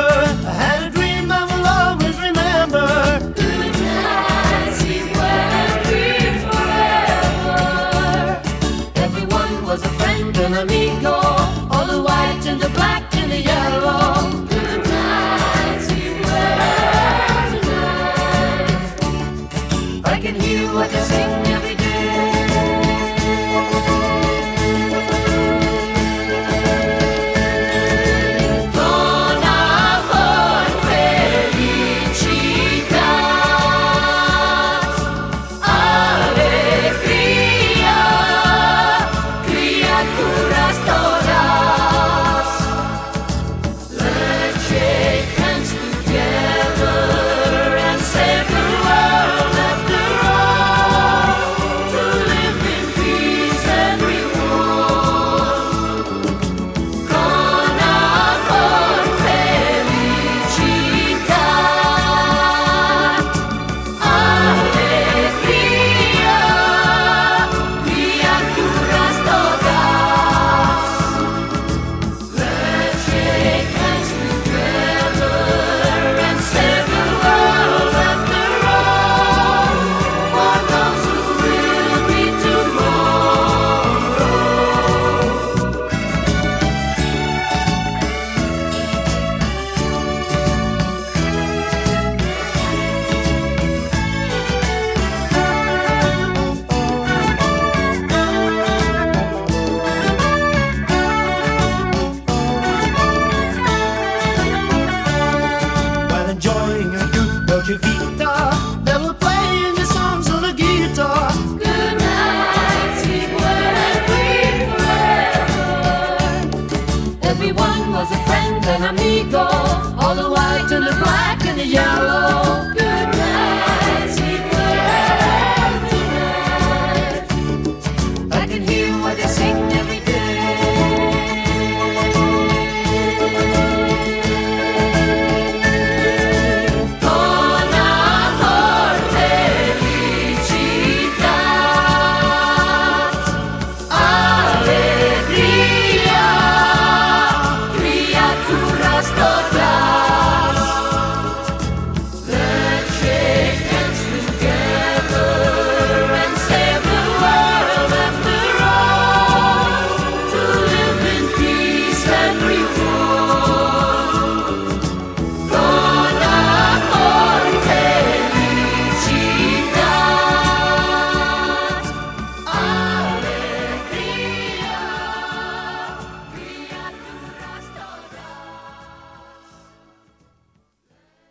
I had a dream I will always remember. Good night, sleep well, dream forever. Everyone was a friend and amigo, all the white and the black and the yellow. Good night, sleep well tonight. I can hear what they sing every day. Vita, they were playing the songs on the guitar. Good night, sleep well and dream forever. Everyone was a friend and amigo, all the white and the black and the yellow.